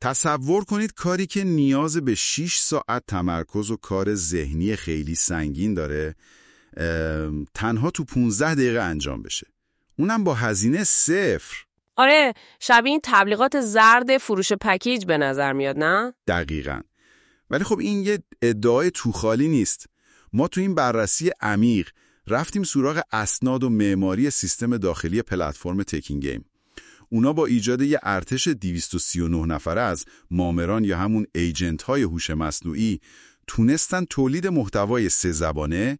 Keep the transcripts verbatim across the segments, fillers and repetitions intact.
تصور کنید کاری که نیاز به شش ساعت تمرکز و کار ذهنی خیلی سنگین داره تنها تو پونزده دقیقه انجام بشه. اونم با هزینه صفر. آره، شبیه این تبلیغات زرد فروش پکیج به نظر میاد، نه؟ دقیقاً. ولی خب این یه ادعای توخالی نیست. ما تو این بررسی عمیق رفتیم سراغ اسناد و معماری سیستم داخلی پلتفرم تکین گیم. اونا با ایجاد یه ارتش دویست و سی و نه نفره از مامران یا همون ایجنت های هوش مصنوعی تونستن تولید محتوای سه زبانه،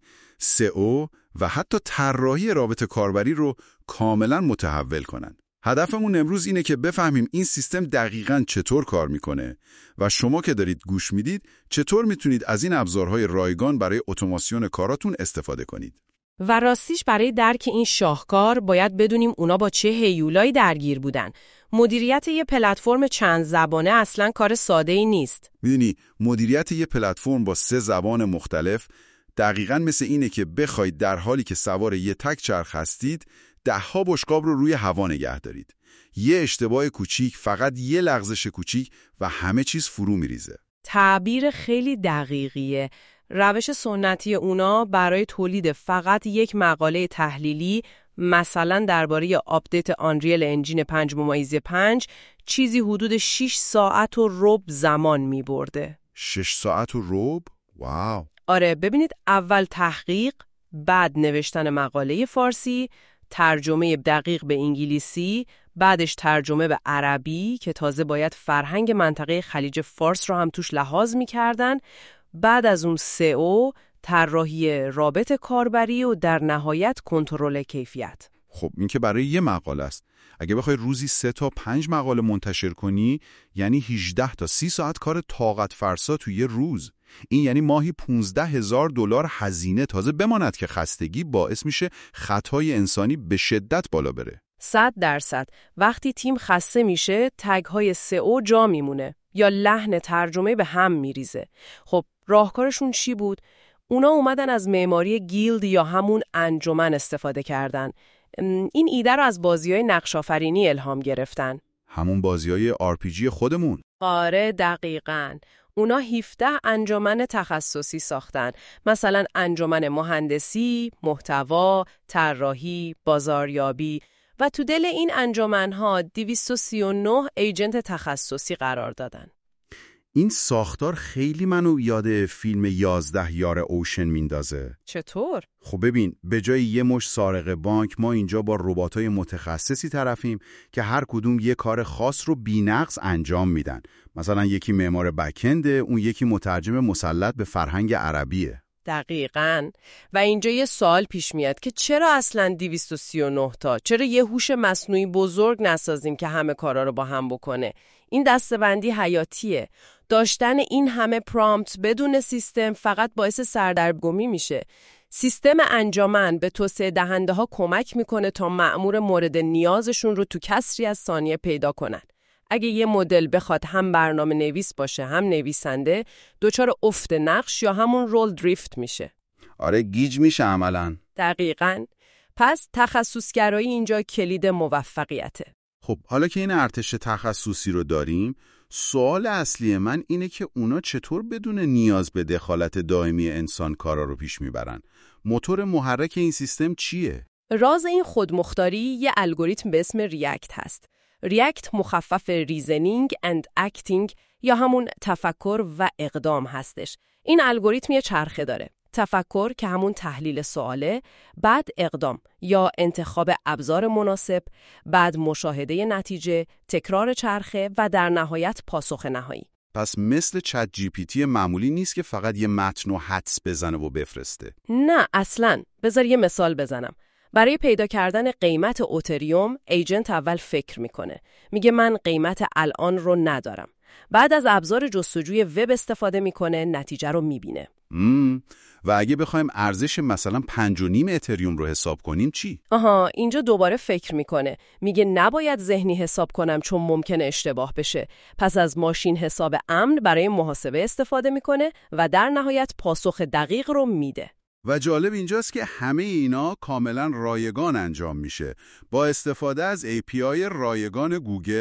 سئو و حتی طراحی رابط کاربری رو کاملا متحول کنن. هدفمون امروز اینه که بفهمیم این سیستم دقیقاً چطور کار میکنه و شما که دارید گوش میدید چطور میتونید از این ابزارهای رایگان برای اتوماسیون کاراتون استفاده کنید. و راستیش برای درک این شاهکار باید بدونیم اونا با چه هیولایی درگیر بودن. مدیریت یه پلتفرم چند زبانه اصلاً کار ساده‌ای نیست. میدونی مدیریت یه پلتفرم با سه زبان مختلف دقیقاً مثل اینه که بخواید در حالی که سوار یه تک چرخ هستید ده ها بشقاب رو روی هوا نگه دارید. یه اشتباه کوچیک، فقط یه لغزش کوچیک و همه چیز فرو میریزه. تعبیر خیلی دقیقیه. روش سنتی اونا برای تولید فقط یک مقاله تحلیلی، مثلا درباره آپدیت آنریل انجین پنج ممیز پنج، چیزی حدود شش ساعت و ربع زمان می برده. شش ساعت و ربع؟ واو! آره، ببینید اول تحقیق، بعد نوشتن مقاله فارسی، ترجمه دقیق به انگلیسی، بعدش ترجمه به عربی که تازه باید فرهنگ منطقه خلیج فارس رو هم توش لحاظ می‌کردن، بعد از اون سئو، طراحی رابط کاربری و در نهایت کنترل کیفیت. خب این که برای یه مقاله است. اگه بخوای روزی سه تا پنج مقاله منتشر کنی یعنی هجده تا سی ساعت کار طاقت فرسا تو یه روز. این یعنی ماهی پانزده هزار دلار هزینه، تازه بماند که خستگی باعث میشه خطای انسانی به شدت بالا بره. صد درصد. وقتی تیم خسته میشه تگ‌های سئو جا میمونه یا لحن ترجمه به هم میریزه. خب راهکارشون چی بود؟ اونا اومدن از معماری گیلد یا همون انجمن استفاده کردن. این ایده رو از بازی‌های نقش‌آفرینی الهام گرفتن. همون بازی‌های آر پی جی خودمون. آره دقیقاً. اونا هفده انجمن تخصصی ساختن، مثلا انجمن مهندسی، محتوا، طراحی، بازاریابی و تو دل این انجمن‌ها دویست و سی و نه ایجنت تخصصی قرار دادن. این ساختار خیلی منو یاد فیلم یازده یار اوشن میندازه. چطور؟ خب ببین، به جای یه مش سارق بانک ما اینجا با رباتای متخصصی طرفیم که هر کدوم یه کار خاص رو بی‌نقص انجام میدن. مثلا یکی معمار بک‌انده، اون یکی مترجم مسلط به فرهنگ عربیه. دقیقاً. و اینجا یه سوال پیش میاد که چرا اصلاً دویست و سی و نه تا؟ چرا یه هوش مصنوعی بزرگ نسازیم که همه کارا رو با هم بکنه؟ این دسته‌بندی حیاتیه. داشتن این همه پرامپت بدون سیستم فقط باعث سردرگمی میشه. سیستم انجمن به توسعه دهنده ها کمک میکنه تا مأمور مورد نیازشون رو تو کسری از ثانیه پیدا کنن. اگه یه مدل بخواد هم برنامه نویس باشه هم نویسنده، دچار افت نقش یا همون رول دریفت میشه. آره گیج میشه عملاً. دقیقاً. پس تخصصگرایی اینجا کلید موفقیته. خب حالا که این ارتش تخصصی رو داریم، سوال اصلی من اینه که اونا چطور بدون نیاز به دخالت دائمی انسان کارا رو پیش میبرن؟ موتور محرک این سیستم چیه؟ راز این خودمختاری یه الگوریتم به اسم ریاکت هست. ریاکت مخفف ریزنینگ اند اکتینگ یا همون تفکر و اقدام هستش. این الگوریتم یه چرخه داره. تفکر که همون تحلیل سواله، بعد اقدام یا انتخاب ابزار مناسب، بعد مشاهده نتیجه، تکرار چرخه و در نهایت پاسخ نهایی. پس مثل چت جی پی تی معمولی نیست که فقط یه متن و حدس بزنه و بفرسته. نه اصلاً. بذار یه مثال بزنم. برای پیدا کردن قیمت اوتریوم، ایجنت اول فکر میکنه. میگه من قیمت الان رو ندارم. بعد از ابزار جستجوی وب استفاده میکنه، نتیجه رو میبینه. مم. و اگه بخوایم ارزش مثلا پنج و نیم اتریوم رو حساب کنیم چی؟ آها، اینجا دوباره فکر میکنه. میگه نباید ذهنی حساب کنم چون ممکنه اشتباه بشه. پس از ماشین حساب امن برای محاسبه استفاده میکنه و در نهایت پاسخ دقیق رو میده. و جالب اینجاست که همه اینا کاملا رایگان انجام میشه با استفاده از ای پی آی رایگان گوگل،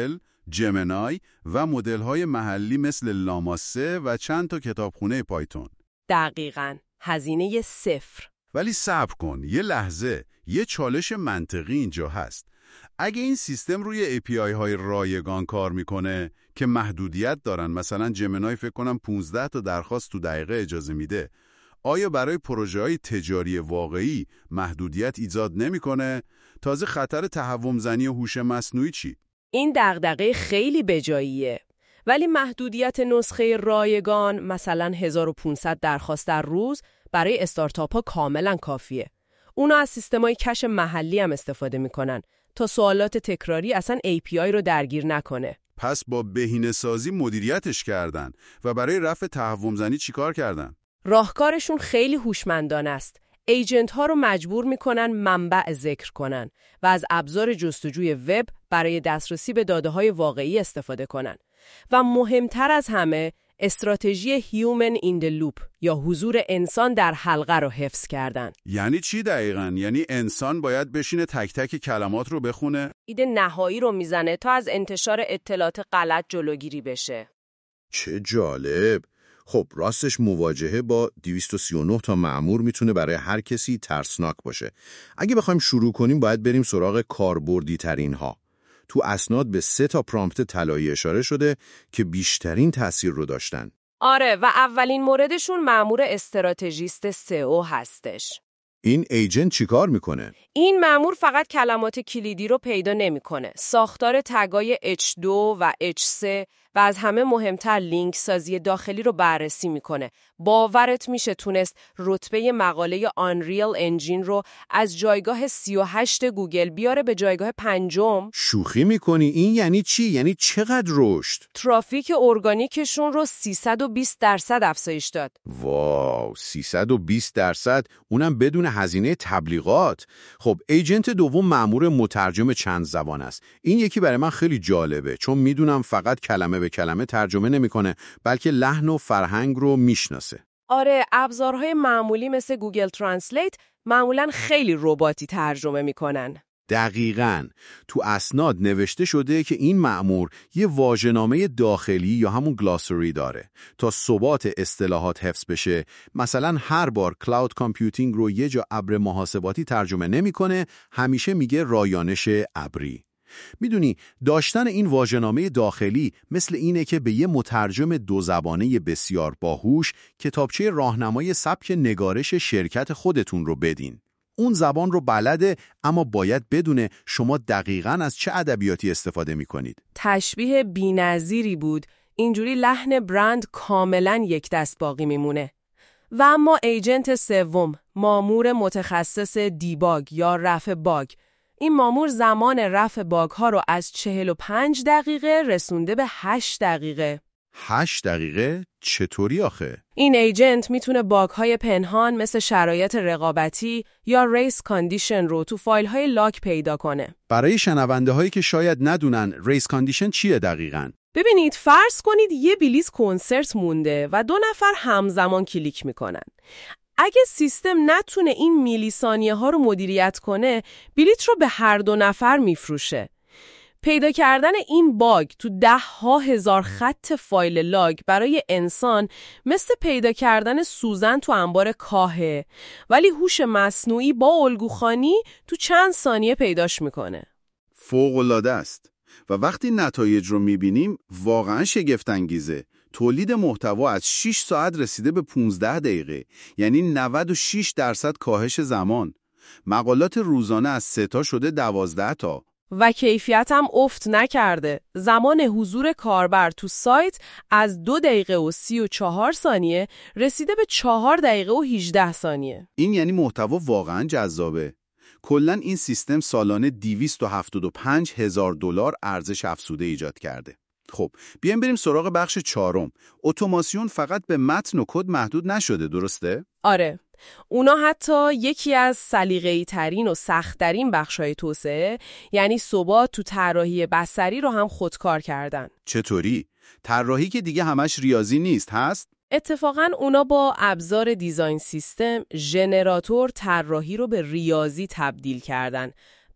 جمنای و مدل‌های محلی مثل لاما سه و چند تا کتابخونه پایتون. دقیقاً. هزینه صفر. ولی صبر کن، یه لحظه، یه چالش منطقی اینجا هست. اگه این سیستم روی ای پی آی های رایگان کار میکنه که محدودیت دارن، مثلا جمنای فکر کنم پانزده تا درخواست تو دقیقه اجازه میده، آیا برای پروژه های تجاری واقعی محدودیت ایجاد نمیکنه؟ تازه خطر تهوم زنی و هوش مصنوعی چی؟ این دغدغه خیلی بجاییه. ولی محدودیت نسخه رایگان، مثلا هزار و پانصد درخواست در روز، برای استارتاپ ها کاملا کافیه. اونا از سیستمای کش محلی هم استفاده میکنن تا سوالات تکراری اصلا ای پی آی رو درگیر نکنه. پس با بهینه‌سازی مدیریتش کردن و برای رفع تهوم زنی چیکار کردن؟ راهکارشون خیلی هوشمندانه است. ایجنت ها رو مجبور میکنن منبع ذکر کنن و از ابزار جستجوی وب برای دسترسی به داده های واقعی استفاده کنن. و مهمتر از همه، استراتژی Human in the Loop یا حضور انسان در حلقه رو حفظ کردن. یعنی چی دقیقاً؟ یعنی انسان باید بشینه تک تک کلمات رو بخونه؟ ایده نهایی رو میزنه تا از انتشار اطلاعات غلط جلوگیری بشه. چه جالب! خب راستش مواجهه با دویست و سی و نه تا مأمور میتونه برای هر کسی ترسناک باشه. اگه بخوایم شروع کنیم باید بریم سراغ کاربردی ترین ها. تو اسناد به سه تا پرامپت طلایی اشاره شده که بیشترین تأثیر رو داشتن. آره، و اولین موردشون مأمور استراتژیست سئو هستش. این ایجنت چیکار میکنه؟ این مأمور فقط کلمات کلیدی رو پیدا نمیکنه. ساختار تگای اچ دو و اچ سه و از همه مهمتر لینک سازی داخلی رو بررسی میکنه. باورت میشه تونست رتبه مقاله آنریل انجین رو از جایگاه سی و هشت گوگل بیاره به جایگاه پنجم؟ شوخی میکنی؟ این یعنی چی؟ یعنی چقدر رشد؟ ترافیک ارگانیکشون رو سیصد و بیست درصد افزایش داد. واو، سیصد و بیست درصد، اونم بدون هزینه تبلیغات. خب ایجنت دوم مأمور مترجم چند زبان است. این یکی برای من خیلی جالبه چون میدونم فقط کلمه به کلمه ترجمه نمیکنه بلکه لحن و فرهنگ رو میشناسه. آره، ابزارهای معمولی مثل گوگل ترنسلیت معمولاً خیلی رباتی ترجمه میکنن. دقیقاً. تو اسناد نوشته شده که این مأمور یه واژه‌نامه داخلی یا همون گلاسری داره تا ثبات اصطلاحات حفظ بشه. مثلا هر بار کلاود کامپیوتینگ رو یه جا ابر محاسباتی ترجمه نمیکنه، همیشه میگه رایانش ابری. میدونی داشتن این واژه‌نامه داخلی مثل اینه که به یه مترجم دو زبانه بسیار باهوش کتابچه راهنمای سبک نگارش شرکت خودتون رو بدین. اون زبان رو بلده اما باید بدونه شما دقیقاً از چه ادبیاتی استفاده میکنید. تشبیه بی‌نظیری بود. اینجوری لحن برند کاملاً یک دست باقی میمونه. و اما ایجنت سوم، مامور متخصص دیباگ یا رفع باگ. این مامور زمان رفع باگ ها رو از چهل و پنج دقیقه رسونده به هشت دقیقه. هشت دقیقه؟ چطوری آخه؟ این ایجنت میتونه باگ های پنهان مثل شرایط رقابتی یا ریس کاندیشن رو تو فایل های لاک پیدا کنه. برای شنونده هایی که شاید ندونن ریس کاندیشن چیه دقیقاً؟ ببینید، فرض کنید یه بلیت کنسرت مونده و دو نفر همزمان کلیک میکنن. اگه سیستم نتونه این میلی ثانیه ها رو مدیریت کنه، بلیت رو به هر دو نفر میفروشه. پیدا کردن این باگ تو ده ها هزار خط فایل لاگ برای انسان مثل پیدا کردن سوزن تو انبار کاهه، ولی هوش مصنوعی با الگوخوانی تو چند ثانیه پیداش میکنه. فوق‌العاده است. و وقتی نتایج رو میبینیم واقعا شگفت انگیزه. تولید محتوا از شش ساعت رسیده به پانزده دقیقه، یعنی نود و شش درصد کاهش زمان. مقالات روزانه از سه تا شده دوازده تا. و کیفیت هم افت نکرده. زمان حضور کاربر تو سایت از دو دقیقه و سی و چهار ثانیه رسیده به چهار دقیقه و هجده ثانیه. این یعنی محتوا واقعا جذابه. کلاً این سیستم سالانه دویست و هفتاد و پنج هزار دلار ارزش افزوده ایجاد کرده. خب بیایم بریم سراغ بخش چهارم. اتوماسیون فقط به متن و کد محدود نشده، درسته؟ آره. اونا حتی یکی از سلیقه‌ای ترین و سخت‌ترین بخش‌های توسعه، یعنی ثبات تو طراحی بصری رو هم خودکار کردن. چطوری؟ طراحی که دیگه همش ریاضی نیست هست؟ اتفاقاً اونا با ابزار دیزاین سیستم ژنراتور طراحی رو به ریاضی تبدیل کردن.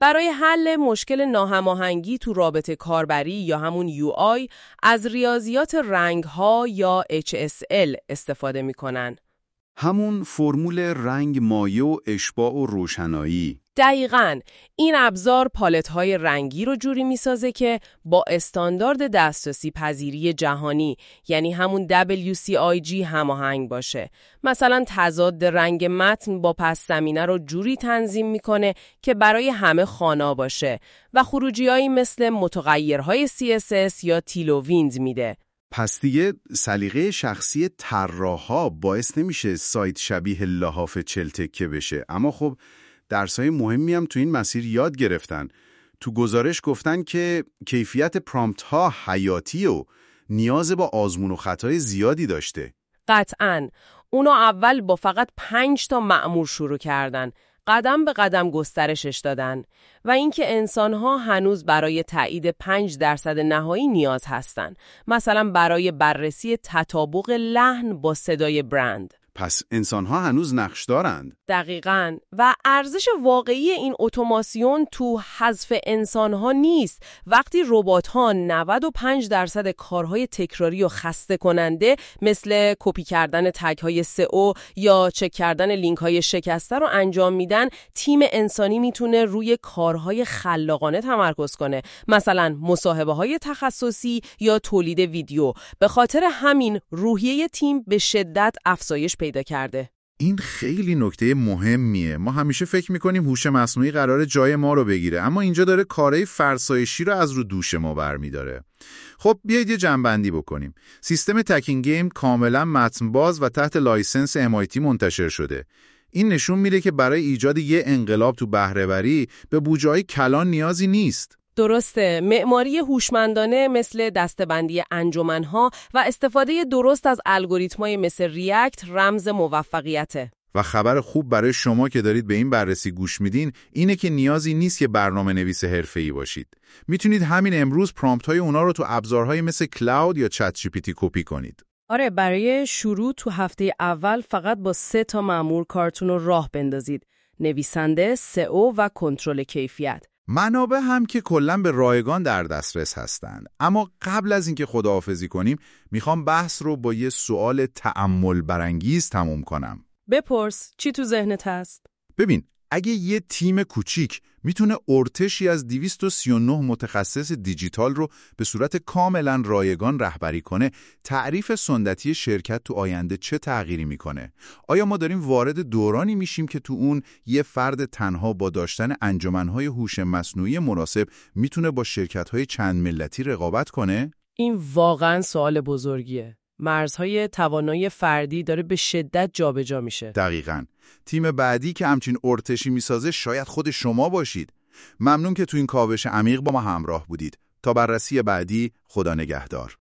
برای حل مشکل ناهماهنگی تو رابطه کاربری یا همون یو آی از ریاضیات رنگ‌ها یا اچ اس ال استفاده می‌کنن. همون فرمول رنگ مایع و اشباع و روشنایی. دقیقاً. این ابزار پالت‌های رنگی رو جوری می‌سازه که با استاندارد دسترسی پذیری جهانی، یعنی همون دبلیو سی آی جی هماهنگ باشه. مثلا تضاد رنگ متن با پس زمینه رو جوری تنظیم می‌کنه که برای همه خوانا باشه و خروجی‌هایی مثل متغیرهای سی اس اس یا تیلوویند میده. پس دیگه سلیقه شخصی طراحا باعث نمیشه سایت شبیه لحاف چل تکه بشه. اما خب درسای مهمی هم تو این مسیر یاد گرفتن. تو گزارش گفتن که کیفیت پرامپت ها حیاتی و نیاز با آزمون و خطای زیادی داشته. قطعاً. اونا اول با فقط پنج تا مأمور شروع کردن. قدم به قدم گسترشش دادن و اینکه انسان‌ها هنوز برای تایید پنج درصد نهایی نیاز هستن. مثلا برای بررسی تطابق لحن با صدای برند. پس انسان‌ها هنوز نقش دارند. دقیقاً. و ارزش واقعی این اتوماسیون تو حذف انسان‌ها نیست. وقتی ربات‌ها نود و پنج درصد کارهای تکراری و خسته کننده مثل کپی کردن تگ‌های سئو یا چک کردن لینک‌های شکسته رو انجام میدن، تیم انسانی میتونه روی کارهای خلاقانه تمرکز کنه. مثلا مصاحبه‌های تخصصی یا تولید ویدیو. به خاطر همین روحیه تیم به شدت افزایش پیدا کرده. این خیلی نکته مهمیه. ما همیشه فکر میکنیم هوش مصنوعی قراره جای ما رو بگیره، اما اینجا داره کارهای فرسایشی رو از رو دوش ما برمیداره. خب بیایید یه جمع‌بندی بکنیم. سیستم تکینگ گیم کاملا متن باز و تحت لایسنس ام آی تی منتشر شده. این نشون میده که برای ایجاد یه انقلاب تو بهره‌وری به بودجه‌های کلان نیازی نیست. درسته. معماری هوشمندانه مثل دسته‌بندی انجمن‌ها و استفاده درست از الگوریتم‌های مثل ریاکت رمز موفقیته. و خبر خوب برای شما که دارید به این بررسی گوش میدین اینه که نیازی نیست که برنامه نویس حرفه‌ای باشید. میتونید همین امروز پرامپت‌های اونا رو تو ابزارهای مثل کلاود یا چت جی پی تی کپی کنید. آره، برای شروع تو هفته اول فقط با سه تا مأمور کارتون رو راه بندازید. نویسنده، سئو و کنترل کیفیت. منابع هم که کلاً به رایگان در دسترس هستند. اما قبل از اینکه خداحافظی کنیم میخوام بحث رو با یه سوال تأمل برانگیز تموم کنم. بپرس، چی تو ذهنت هست؟ ببین، اگه یه تیم کوچیک میتونه ارتشی از دویست و سی و نه متخصص دیجیتال رو به صورت کاملا رایگان رهبری کنه، تعریف سنتی شرکت تو آینده چه تغییری میکنه؟ آیا ما داریم وارد دورانی میشیم که تو اون یه فرد تنها با داشتن انجمنهای هوش مصنوعی مناسب میتونه با شرکت‌های چند ملتی رقابت کنه؟ این واقعا سوال بزرگیه. مرزهای توانایی فردی داره به شدت جابجا میشه. دقیقاً. تیم بعدی که همچین ارتشی میسازه شاید خود شما باشید. ممنون که تو این کاوش عمیق با ما همراه بودید. تا بررسی بعدی، خدا نگهدار.